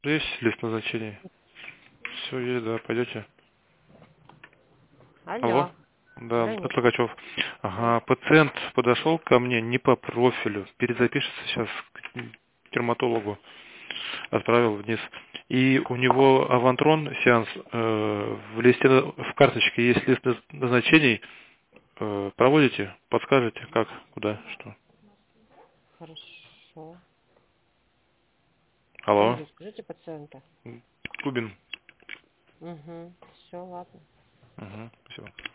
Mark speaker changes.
Speaker 1: Есть лист назначений? Все есть, да, пойдете. Алло?
Speaker 2: Алло.
Speaker 1: Да,
Speaker 2: Да нет.
Speaker 1: это Логачев.
Speaker 2: Да.
Speaker 1: Ага, пациент подошел ко мне не по профилю. Перезапишется сейчас к дерматологу. Отправил вниз. И у него Авантрон сеанс в листе, в карточке есть лист назначений. Проводите, подскажете, как, куда, что.
Speaker 2: Хорошо.
Speaker 1: Алло,
Speaker 2: Фамилию скажите пациента.
Speaker 1: Кубин.
Speaker 2: Угу. Все, ладно.
Speaker 1: Угу, спасибо.